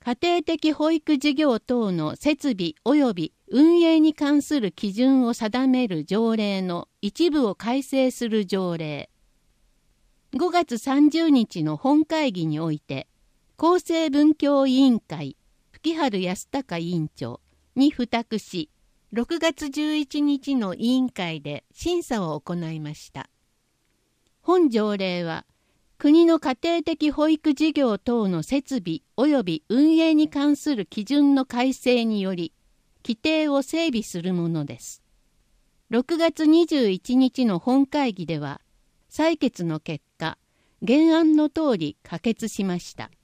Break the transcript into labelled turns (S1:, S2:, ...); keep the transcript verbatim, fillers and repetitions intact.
S1: 家庭的保育事業等の設備及び運営に関する基準を定める条例の一部を改正する条例。ごがつさんじゅうにちの本会議において、厚生文教委員会、吹春康隆委員長に付託し、ろくがつじゅういちにちの委員会で審査を行いました。本条例は、国の家庭的保育事業等の設備及び運営に関する基準の改正により、規定を整備するものです。ろくがつにじゅういちにちの本会議では、採決の結果、原案の通り可決しました。